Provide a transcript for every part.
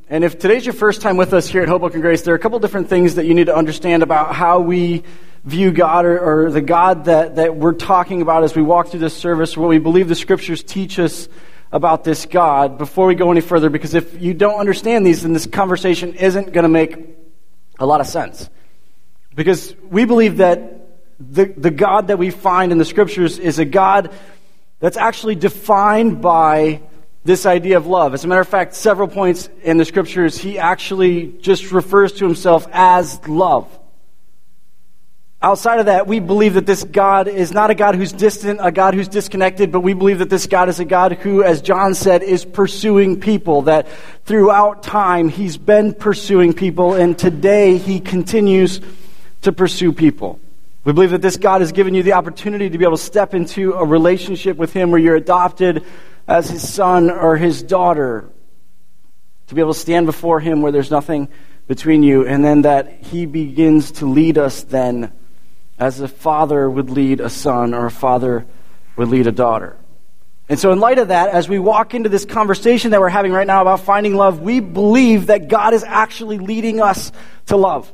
And if today's your first time with us here at Hope Oak and Grace, there are a couple different things that you need to understand about how we view God or the God that we're talking about as we walk through this service, what we believe the Scriptures teach us about this God before we go any further. Because if you don't understand these, then this conversation isn't going to make a lot of sense. Because we believe that the God that we find in the Scriptures is a God that's actually defined by this idea of love. As a matter of fact, several points in the Scriptures, he actually just refers to himself as love. Outside of that, we believe that this God is not a God who's distant, a God who's disconnected, but we believe that this God is a God who, as John said, is pursuing people, that throughout time he's been pursuing people, and today he continues to pursue people. We believe that this God has given you the opportunity to be able to step into a relationship with him where you're adopted as his son or his daughter, to be able to stand before him where there's nothing between you, and then that he begins to lead us then as a father would lead a son or a father would lead a daughter. And so in light of that, as we walk into this conversation that we're having right now about finding love, we believe that God is actually leading us to love.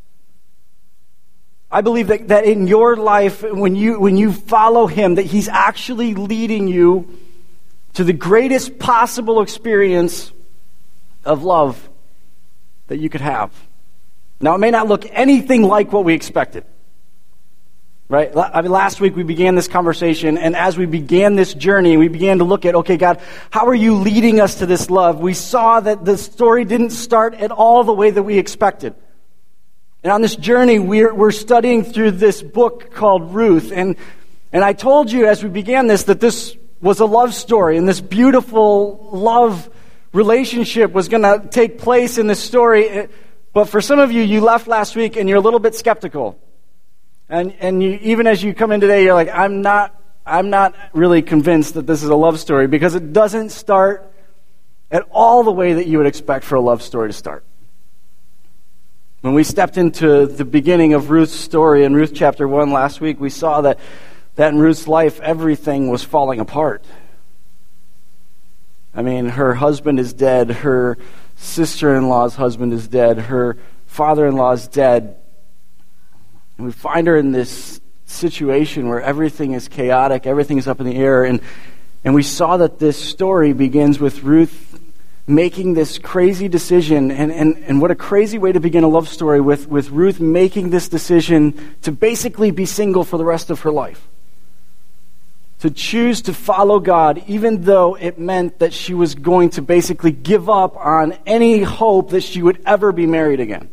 I believe that in your life, when you follow him, that he's actually leading you to the greatest possible experience of love that you could have. Now, it may not look anything like what we expected. Right? I mean, last week we began this conversation, and as we began this journey, we began to look at, okay, God, how are you leading us to this love? We saw that the story didn't start at all the way that we expected. And on this journey, we're studying through this book called Ruth, and I told you as we began this that this was a love story, and this beautiful love relationship was going to take place in this story. But for some of you, you left last week and you're a little bit skeptical. And you, even as you come in today, you're like, I'm not really convinced that this is a love story, because it doesn't start at all the way that you would expect for a love story to start. When we stepped into the beginning of Ruth's story in Ruth chapter 1 last week, we saw that in Ruth's life, everything was falling apart. I mean, her husband is dead, her sister-in-law's husband is dead, her father-in-law is dead. And we find her in this situation where everything is chaotic, everything is up in the air, and we saw that this story begins with Ruth making this crazy decision, and what a crazy way to begin a love story, with Ruth making this decision to basically be single for the rest of her life. To choose to follow God, even though it meant that she was going to basically give up on any hope that she would ever be married again.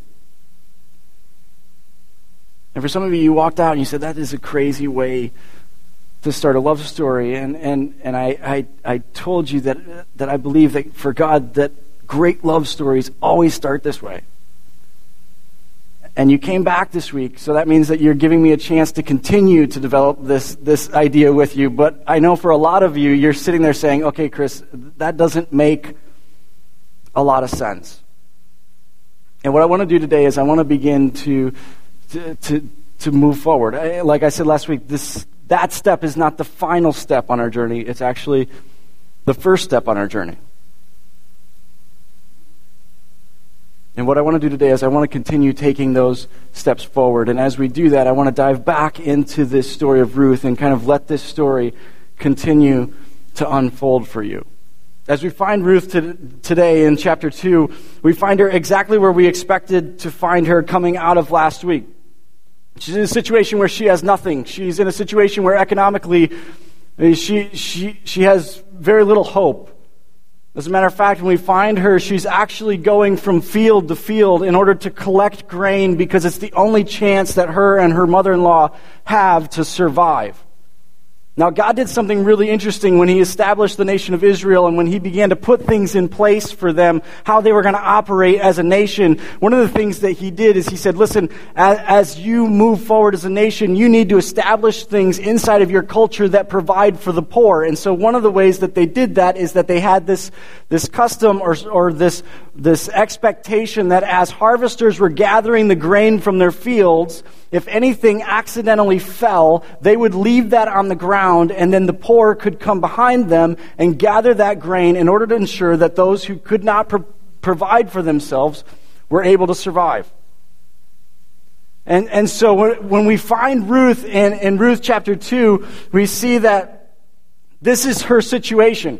And for some of you walked out and you said, that is a crazy way to start a love story. And I told you that I believe that for God, that great love stories always start this way. And you came back this week, so that means that you're giving me a chance to continue to develop this idea with you. But I know for a lot of you, you're sitting there saying, okay, Chris, that doesn't make a lot of sense. And what I want to do today is I want to begin to move forward. Like I said last week, that step is not the final step on our journey. It's actually the first step on our journey. And what I want to do today is I want to continue taking those steps forward. And as we do that, I want to dive back into this story of Ruth and kind of let this story continue to unfold for you. As we find Ruth today in chapter 2, we find her exactly where we expected to find her coming out of last week. She's in a situation where she has nothing. She's in a situation where economically she has very little hope. As a matter of fact, when we find her, she's actually going from field to field in order to collect grain, because it's the only chance that her and her mother-in-law have to survive. Now, God did something really interesting when he established the nation of Israel and when he began to put things in place for them, how they were going to operate as a nation. One of the things that he did is he said, listen, as you move forward as a nation, you need to establish things inside of your culture that provide for the poor. And so one of the ways that they did that is that they had this custom or this expectation that as harvesters were gathering the grain from their fields, if anything accidentally fell, they would leave that on the ground, and then the poor could come behind them and gather that grain in order to ensure that those who could not provide for themselves were able to survive. And so when we find Ruth in Ruth chapter 2, we see that this is her situation.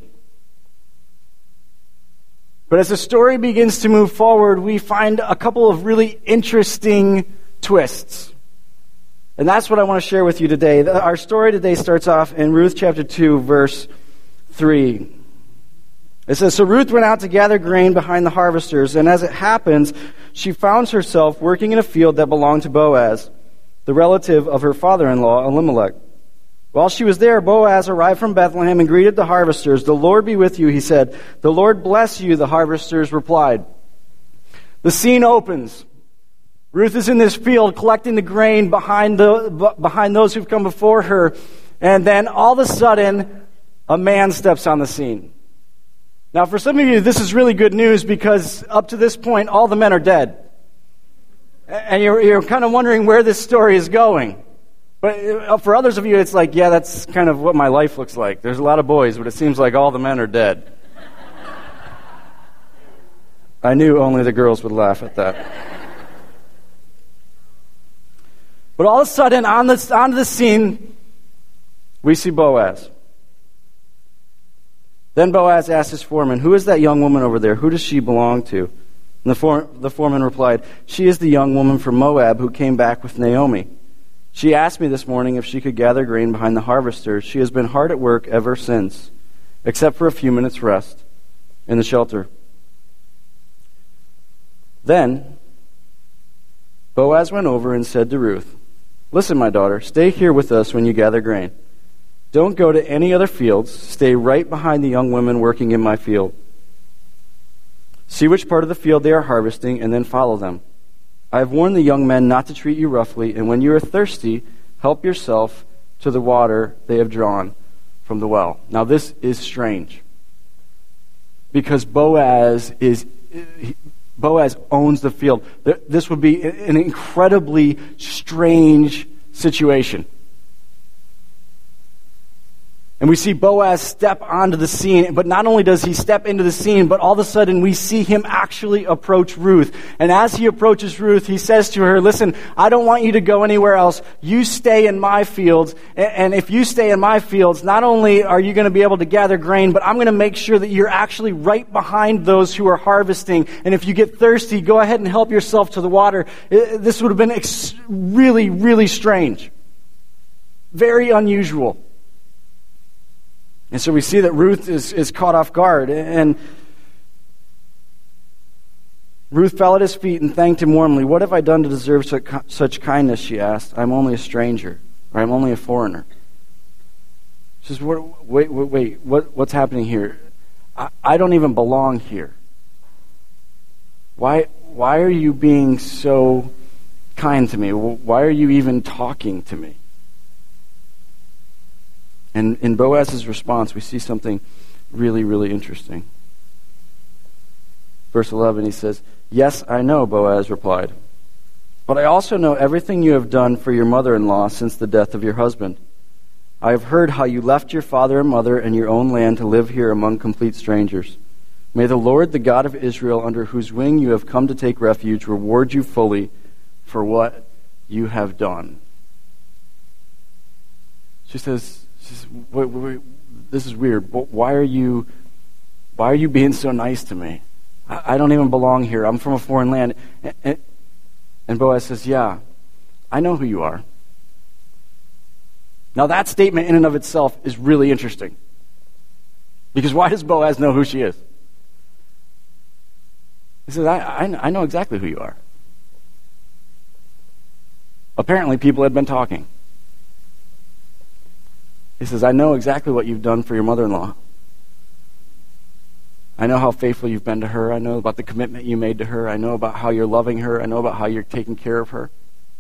But as the story begins to move forward, we find a couple of really interesting twists. And that's what I want to share with you today. Our story today starts off in Ruth chapter 2, verse 3. It says, "So Ruth went out to gather grain behind the harvesters, and as it happens, she found herself working in a field that belonged to Boaz, the relative of her father-in-law, Elimelech. While she was there, Boaz arrived from Bethlehem and greeted the harvesters. 'The Lord be with you,' he said. 'The Lord bless you,' the harvesters replied." The scene opens. Ruth is in this field collecting the grain behind those who've come before her, and then all of a sudden, a man steps on the scene. Now, for some of you, this is really good news because up to this point, all the men are dead. And you're kind of wondering where this story is going. But for others of you, it's like, yeah, that's kind of what my life looks like. There's a lot of boys, but it seems like all the men are dead. I knew only the girls would laugh at that. But all of a sudden, onto the scene, we see Boaz. Then Boaz asked his foreman, "Who is that young woman over there? Who does she belong to?" And the foreman replied, "She is the young woman from Moab who came back with Naomi. She asked me this morning if she could gather grain behind the harvesters. She has been hard at work ever since, except for a few minutes' rest in the shelter." Then Boaz went over and said to Ruth, "Listen, my daughter, stay here with us when you gather grain. Don't go to any other fields. Stay right behind the young women working in my field. See which part of the field they are harvesting, and then follow them. I have warned the young men not to treat you roughly, and when you are thirsty, help yourself to the water they have drawn from the well." Now this is strange, because Boaz owns the field. This would be an incredibly strange situation. And we see Boaz step onto the scene, but not only does he step into the scene, but all of a sudden we see him actually approach Ruth. And as he approaches Ruth, he says to her, "Listen, I don't want you to go anywhere else. You stay in my fields. And if you stay in my fields, not only are you going to be able to gather grain, but I'm going to make sure that you're actually right behind those who are harvesting. And if you get thirsty, go ahead and help yourself to the water." This would have been really, really strange. Very unusual. And so we see that Ruth is caught off guard. And Ruth fell at his feet and thanked him warmly. "What have I done to deserve such kindness?" she asked. "I'm only a stranger, or I'm only a foreigner." She says, wait, what's happening here? I don't even belong here. Why are you being so kind to me? Why are you even talking to me? And in Boaz's response, we see something really, really interesting. Verse 11, he says, "Yes, I know," Boaz replied, "but I also know everything you have done for your mother-in-law since the death of your husband. I have heard how you left your father and mother and your own land to live here among complete strangers. May the Lord, the God of Israel, under whose wing you have come to take refuge, reward you fully for what you have done." She says, wait, this is weird. Why are you being so nice to me? I don't even belong here. I'm from a foreign land. And Boaz says, "Yeah, I know who you are." Now that statement in and of itself is really interesting. Because why does Boaz know who she is? He says, I know exactly who you are. Apparently people had been talking. He says, "I know exactly what you've done for your mother-in-law. I know how faithful you've been to her. I know about the commitment you made to her. I know about how you're loving her. I know about how you're taking care of her."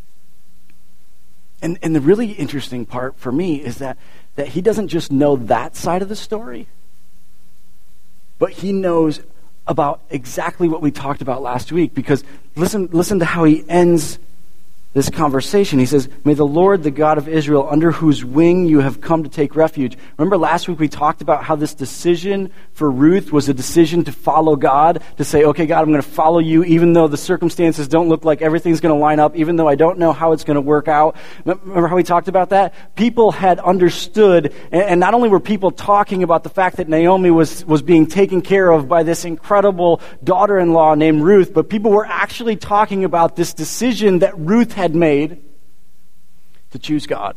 And the really interesting part for me is that he doesn't just know that side of the story, but he knows about exactly what we talked about last week. Because listen to how he ends this conversation. He says, may the Lord, the God of Israel, under whose wing you have come to take refuge. Remember last week we talked about how this decision for Ruth was a decision to follow God, to say, okay, God, I'm going to follow you even though the circumstances don't look like everything's going to line up, even though I don't know how it's going to work out. Remember how we talked about that? People had understood, and not only were people talking about the fact that Naomi was being taken care of by this incredible daughter-in-law named Ruth, but people were actually talking about this decision that Ruth had made to choose God.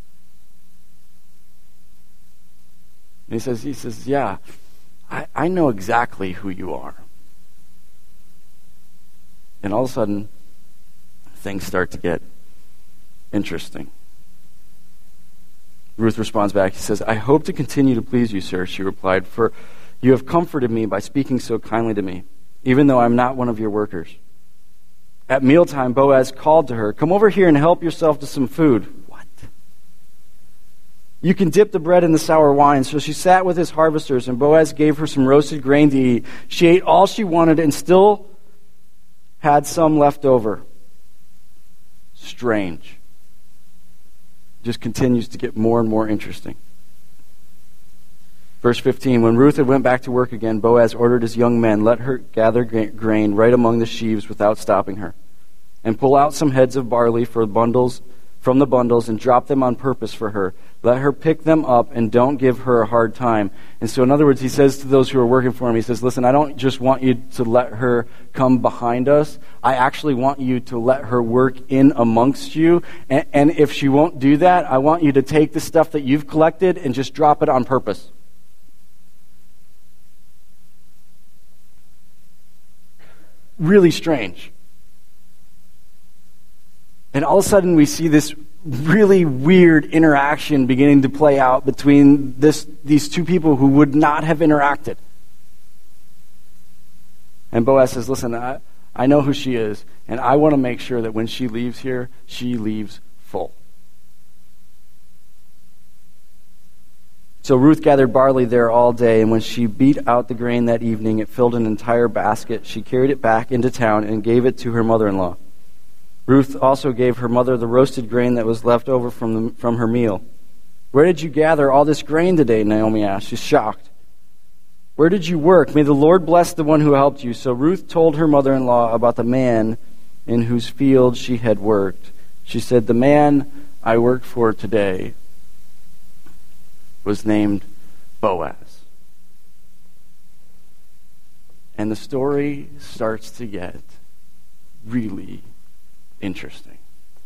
And he says, yeah, I know exactly who you are. And all of a sudden, things start to get interesting. Ruth responds back. He says, I hope to continue to please you, sir, she replied, for you have comforted me by speaking so kindly to me, even though I'm not one of your workers. At mealtime, Boaz called to her, come over here and help yourself to some food. What? You can dip the bread in the sour wine. So she sat with his harvesters, and Boaz gave her some roasted grain to eat. She ate all she wanted and still had some left over. Strange. Just continues to get more and more interesting. Verse 15, when Ruth had went back to work again, Boaz ordered his young men, let her gather grain right among the sheaves without stopping her, and pull out some heads of barley from the bundles and drop them on purpose for her. Let her pick them up and don't give her a hard time. And so in other words, he says to those who are working for him, he says, listen, I don't just want you to let her come behind us. I actually want you to let her work in amongst you. And if she won't do that, I want you to take the stuff that you've collected and just drop it on purpose. Really strange. And all of a sudden we see this really weird interaction beginning to play out between these two people who would not have interacted. And Boaz says, listen, I know who she is, and I want to make sure that when she leaves here, she leaves full. So Ruth gathered barley there all day, and when she beat out the grain that evening, it filled an entire basket. She carried it back into town and gave it to her mother-in-law. Ruth also gave her mother the roasted grain that was left over from her meal. Where did you gather all this grain today? Naomi asked. She's shocked. Where did you work? May the Lord bless the one who helped you. So Ruth told her mother-in-law about the man in whose field she had worked. She said, the man I worked for today was named Boaz. And the story starts to get really interesting.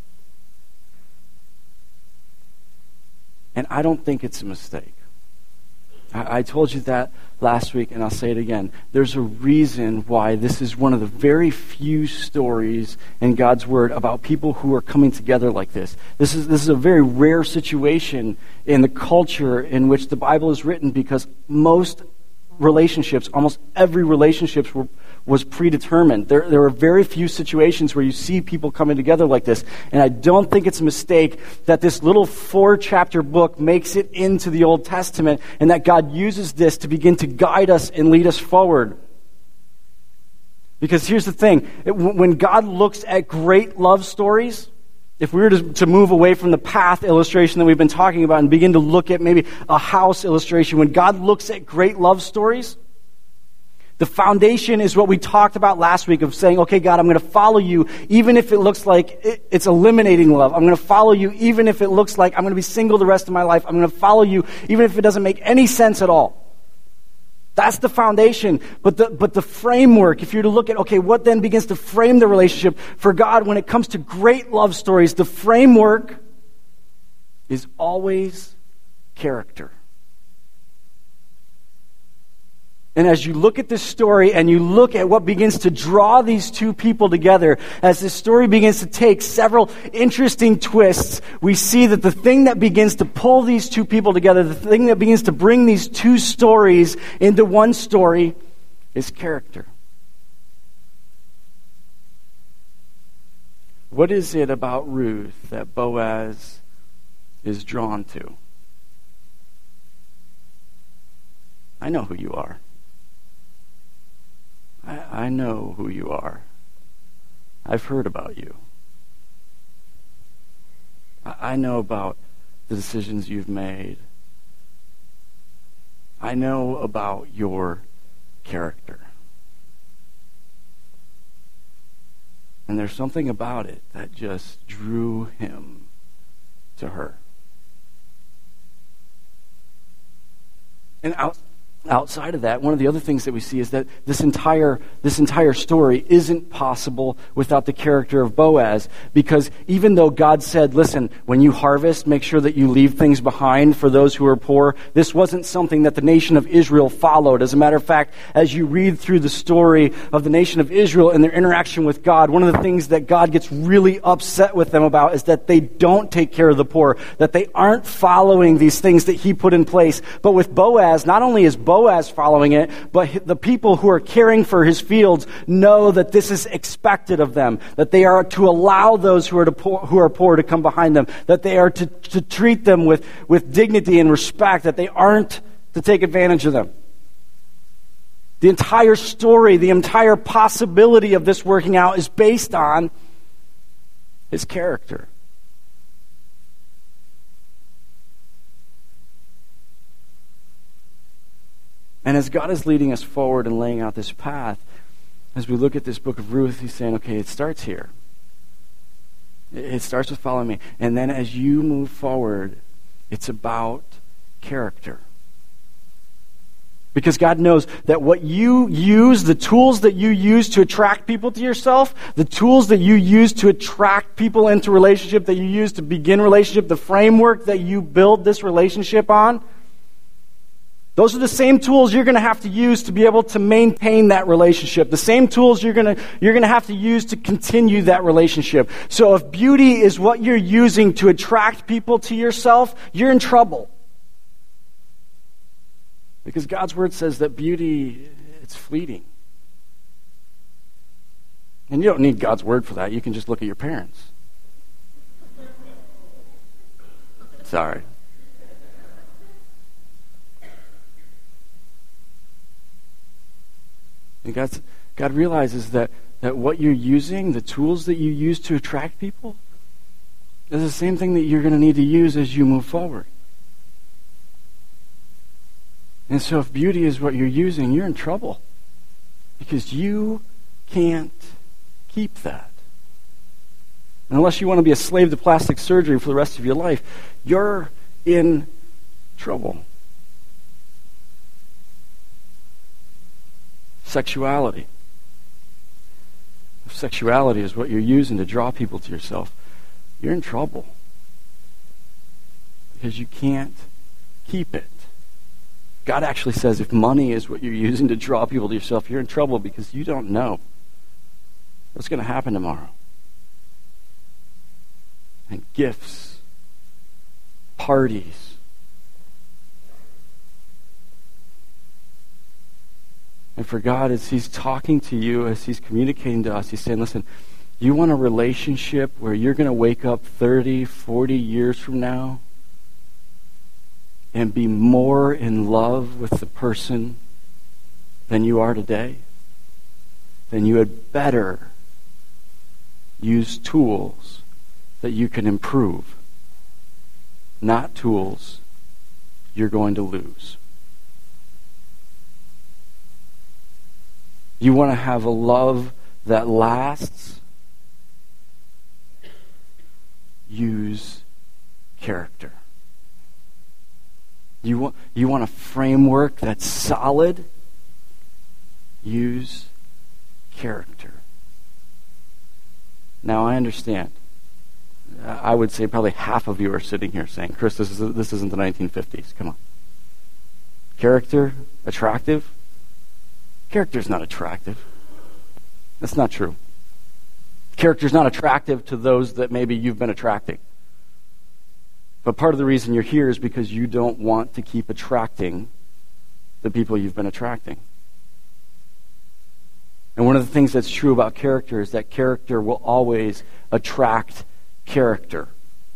And I don't think it's a mistake. I told you that last week, and I'll say it again. There's a reason why this is one of the very few stories in God's Word about people who are coming together like this. This is a very rare situation in the culture in which the Bible is written, because most relationships, almost every relationship was predetermined. There are very few situations where you see people coming together like this. And I don't think it's a mistake that this little 4-chapter book makes it into the Old Testament, and that God uses this to begin to guide us and lead us forward. Because here's the thing. When God looks at great love stories, if we were to move away from the path illustration that we've been talking about and begin to look at maybe a house illustration, when God looks at great love stories, the foundation is what we talked about last week of saying, okay, God, I'm going to follow you even if it looks like it's eliminating love. I'm going to follow you even if it looks like I'm going to be single the rest of my life. I'm going to follow you even if it doesn't make any sense at all. That's the foundation. But the framework, if you're to look at, okay, what then begins to frame the relationship for God when it comes to great love stories, the framework is always character. And as you look at this story and you look at what begins to draw these two people together, as this story begins to take several interesting twists, we see that the thing that begins to pull these two people together, the thing that begins to bring these two stories into one story, is character. What is it about Ruth that Boaz is drawn to? I know who you are. I know who you are. I've heard about you. I know about the decisions you've made. I know about your character. And there's something about it that just drew him to her. And outside of that, one of the other things that we see is that this entire story isn't possible without the character of Boaz, because even though God said, listen, when you harvest, make sure that you leave things behind for those who are poor, this wasn't something that the nation of Israel followed. As a matter of fact, as you read through the story of the nation of Israel and their interaction with God, one of the things that God gets really upset with them about is that they don't take care of the poor, that they aren't following these things that he put in place. But with Boaz, not only is Boaz following it, but the people who are caring for his fields know that this is expected of them, that they are to allow those who are poor to come behind them, that they are to treat them with dignity and respect, that they aren't to take advantage of them. The entire story, the entire possibility of this working out is based on his character. And as God is leading us forward and laying out this path, as we look at this book of Ruth, he's saying, okay, it starts here. It starts with following me. And then as you move forward, it's about character. Because God knows that what you use, the tools that you use to attract people to yourself, the tools that you use to attract people into relationship, that you use to begin relationship, the framework that you build this relationship on, those are the same tools you're going to have to use to be able to maintain that relationship. The same tools you're going to have to use to continue that relationship. So if beauty is what you're using to attract people to yourself, you're in trouble. Because God's word says that beauty, it's fleeting. And you don't need God's word for that. You can just look at your parents. Sorry. And God realizes that what you're using, the tools that you use to attract people, is the same thing that you're going to need to use as you move forward. And so if beauty is what you're using, you're in trouble. Because you can't keep that. And unless you want to be a slave to plastic surgery for the rest of your life, you're in trouble. Sexuality. If sexuality is what you're using to draw people to yourself, you're in trouble. Because you can't keep it. God actually says if money is what you're using to draw people to yourself, you're in trouble because you don't know what's going to happen tomorrow. And gifts, parties, and for God, as he's talking to you, as he's communicating to us, he's saying, listen, you want a relationship where you're going to wake up 30, 40 years from now and be more in love with the person than you are today? Then you had better use tools that you can improve, not tools you're going to lose. You want to have a love that lasts? Use character. You want a framework that's solid? Use character. Now, I understand. I would say probably half of you are sitting here saying, Chris, this isn't the 1950s. Come on. Character? Attractive? Character's not attractive. That's not true. Character's not attractive to those that maybe you've been attracting. But part of the reason you're here is because you don't want to keep attracting the people you've been attracting. And one of the things that's true about character is that character will always attract character.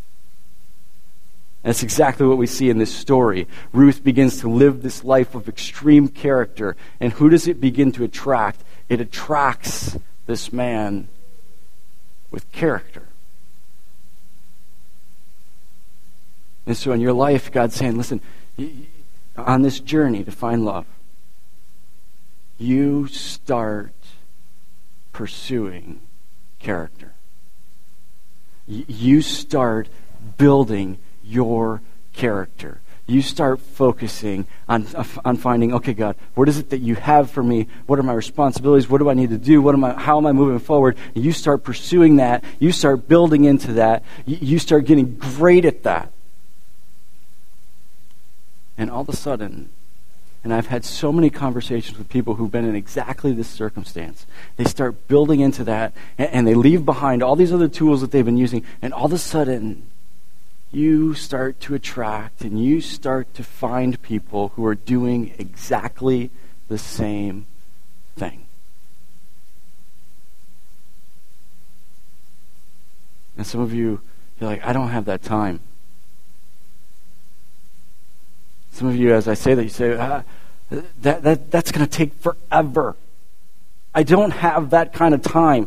And that's exactly what we see in this story. Ruth begins to live this life of extreme character. And who does it begin to attract? It attracts this man with character. And so in your life, God's saying, listen, on this journey to find love, you start pursuing character. You start building your character. You start focusing on finding, okay, God, what is it that you have for me? What are my responsibilities? What do I need to do? How am I moving forward? And you start pursuing that. You start building into that. You start getting great at that. And all of a sudden, and I've had so many conversations with people who've been in exactly this circumstance. They start building into that, and they leave behind all these other tools that they've been using, and all of a sudden, you start to attract and you start to find people who are doing exactly the same thing. And some of you, you're like, I don't have that time. Some of you, as I say that, you say, that's going to take forever. I don't have that kind of time.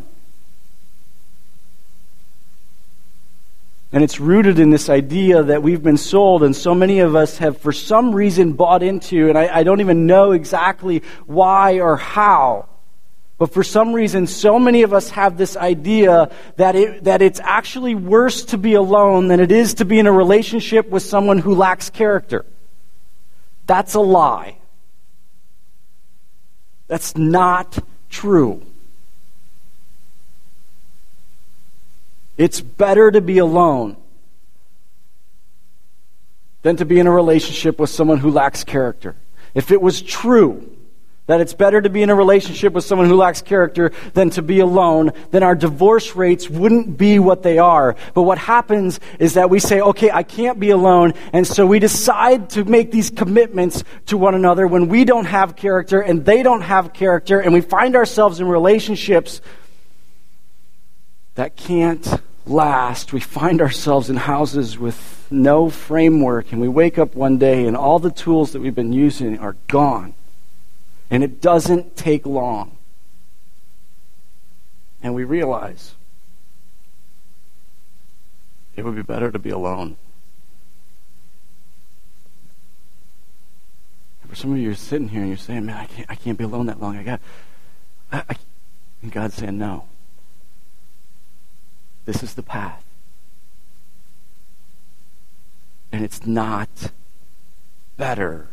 And it's rooted in this idea that we've been sold, and so many of us have for some reason bought into, and I don't even know exactly why or how, but for some reason so many of us have this idea that it's actually worse to be alone than it is to be in a relationship with someone who lacks character. That's a lie. That's not true. It's better to be alone than to be in a relationship with someone who lacks character. If it was true that it's better to be in a relationship with someone who lacks character than to be alone, then our divorce rates wouldn't be what they are. But what happens is that we say, okay, I can't be alone, and so we decide to make these commitments to one another when we don't have character and they don't have character, and we find ourselves in relationships that can't last. We find ourselves in houses with no framework, and we wake up one day and all the tools that we've been using are gone. And it doesn't take long. And we realize it would be better to be alone. And for some of you, you're sitting here and you're saying, man, I can't be alone that long. And God's saying, no. This is the path. And it's not better.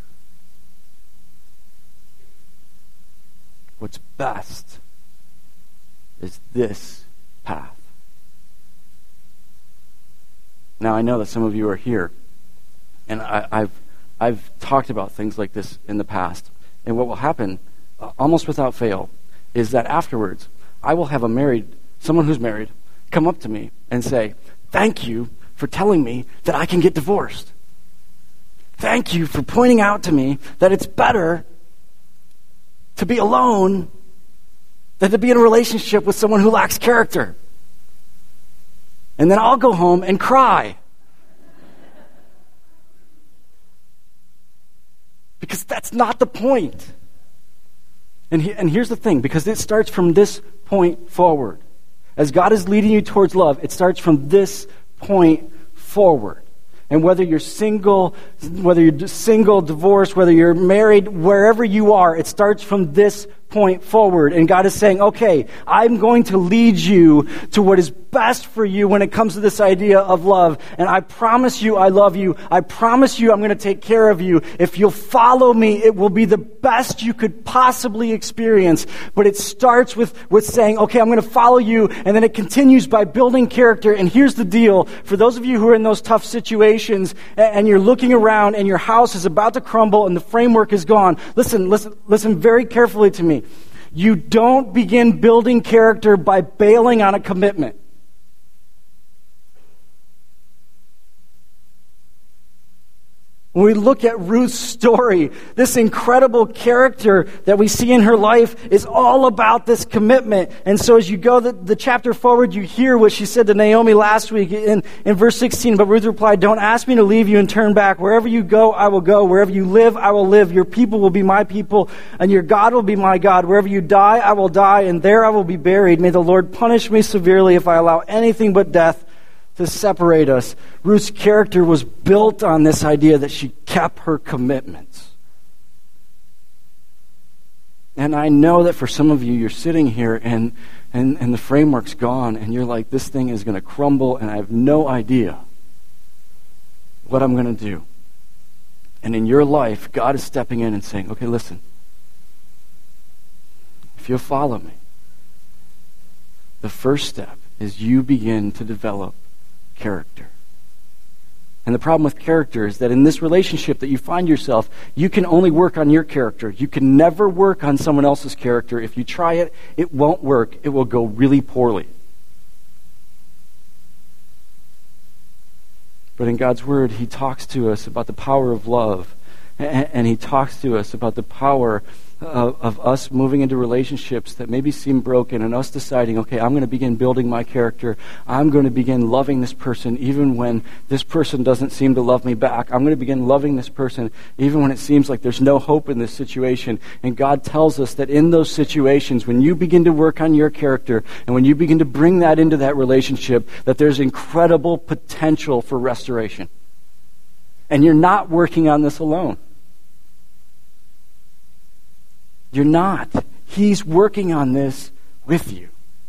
What's best is this path. Now, I know that some of you are here, and I've talked about things like this in the past. And what will happen, almost without fail, is that afterwards, I will have someone who's married, come up to me and say, thank you for telling me that I can get divorced. Thank you for pointing out to me that it's better to be alone than to be in a relationship with someone who lacks character. And then I'll go home and cry. Because that's not the point. And here's the thing, because it starts from this point forward. As God is leading you towards love, it starts from this point forward. And whether you're single, divorced, whether you're married, wherever you are, it starts from this point forward. And God is saying, okay, I'm going to lead you to what is best for you when it comes to this idea of love. And I promise you I love you. I promise you I'm going to take care of you. If you'll follow me, it will be the best you could possibly experience. But it starts with saying, okay, I'm going to follow you. And then it continues by building character. And here's the deal. For those of you who are in those tough situations and you're looking around and your house is about to crumble and the framework is gone, listen very carefully to me. You don't begin building character by bailing on a commitment. When we look at Ruth's story, this incredible character that we see in her life is all about this commitment. And so as you go the chapter forward, you hear what she said to Naomi last week in verse 16. But Ruth replied, don't ask me to leave you and turn back. Wherever you go, I will go. Wherever you live, I will live. Your people will be my people, and your God will be my God. Wherever you die, I will die, and there I will be buried. May the Lord punish me severely if I allow anything but death to separate us. Ruth's character was built on this idea that she kept her commitments. And I know that for some of you, you're sitting here and the framework's gone, and you're like, this thing is going to crumble, and I have no idea what I'm going to do. And in your life, God is stepping in and saying, okay, listen, if you'll follow me, the first step is you begin to develop character. And the problem with character is that in this relationship that you find yourself, you can only work on your character. You can never work on someone else's character. If you try it, it won't work. It will go really poorly. But in God's Word, He talks to us about the power of love. And He talks to us about the power of us moving into relationships that maybe seem broken, and us deciding, okay, I'm going to begin building my character. I'm going to begin loving this person even when this person doesn't seem to love me back. I'm going to begin loving this person even when it seems like there's no hope in this situation. And God tells us that in those situations, when you begin to work on your character and when you begin to bring that into that relationship, that there's incredible potential for restoration. And you're not working on this alone. You're not. He's working on this with you.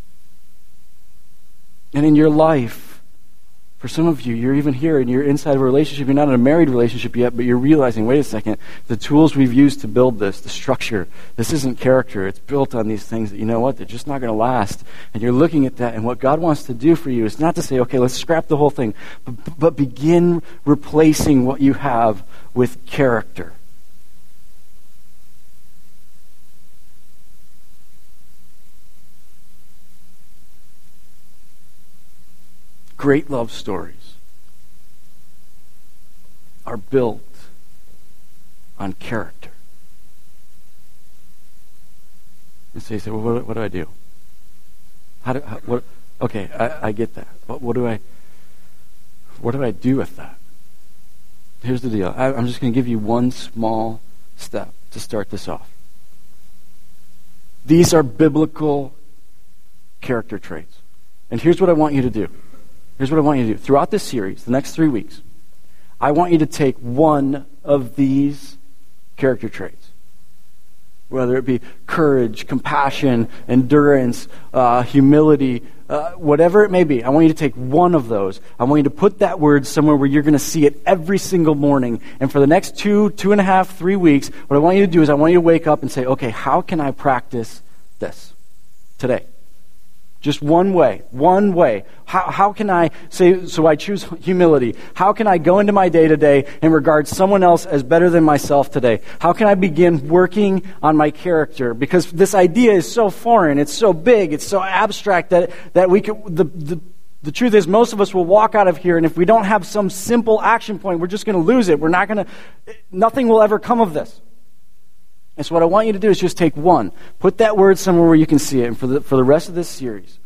And in your life, for some of you, you're even here and you're inside of a relationship. You're not in a married relationship yet, but you're realizing, wait a second, the tools we've used to build this, the structure, this isn't character. It's built on these things that, you know what, they're just not going to last. And you're looking at that, and what God wants to do for you is not to say, okay, let's scrap the whole thing, but begin replacing what you have with character. Great love stories are built on character. And so you say, well, what do I do? Okay, I get that. But what do I do with that? Here's the deal. I'm just going to give you one small step to start this off. These are biblical character traits. And here's what I want you to do. Here's what I want you to do. Throughout this series, the next 3 weeks, I want you to take one of these character traits. Whether it be courage, compassion, endurance, humility, whatever it may be. I want you to take one of those. I want you to put that word somewhere where you're going to see it every single morning. And for the next 2.5, 3 weeks, what I want you to do is I want you to wake up and say, okay, how can I practice this today? Just one way. How can I say, so I choose humility. How can I go into my day-to-day and regard someone else as better than myself today? How can I begin working on my character? Because this idea is so foreign, it's so big, it's so abstract that we could, the truth is most of us will walk out of here, and if we don't have some simple action point, we're just going to lose it. Nothing will ever come of this. And so what I want you to do is just take one. Put that word somewhere where you can see it. And for the rest of this series,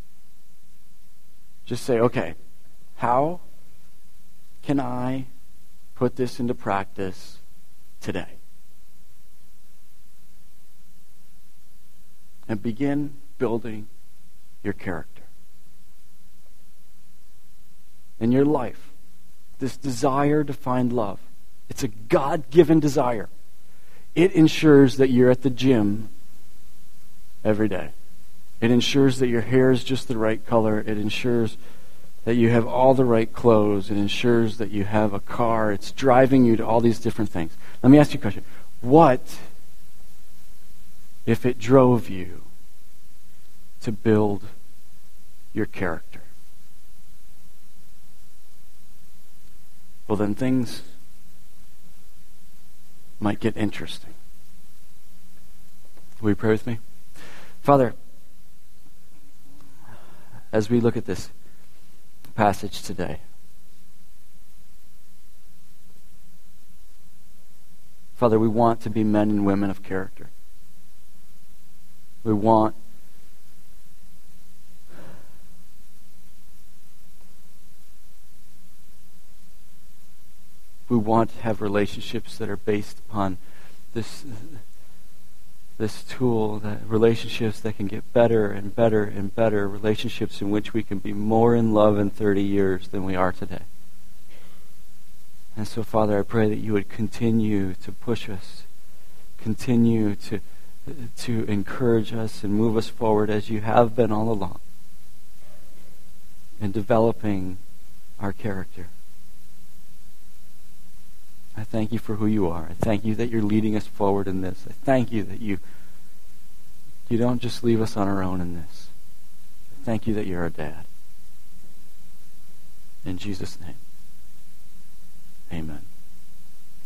just say, okay, how can I put this into practice today? And begin building your character. In your life, this desire to find love, it's a God-given desire. It ensures that you're at the gym every day. It ensures that your hair is just the right color. It ensures that you have all the right clothes. It ensures that you have a car. It's driving you to all these different things. Let me ask you a question. What if it drove you to build your character? Well, then things might get interesting. Will you pray with me? Father, as we look at this passage today, Father, we want to be men and women of character. We want to have relationships that are based upon this this tool, that relationships that can get better and better and better, relationships in which we can be more in love in 30 years than we are today. And so, Father, I pray that you would continue to push us, continue to encourage us and move us forward as you have been all along in developing our character. I thank you for who you are. I thank you that you're leading us forward in this. I thank you that you don't just leave us on our own in this. I thank you that you're our dad. In Jesus' name, amen.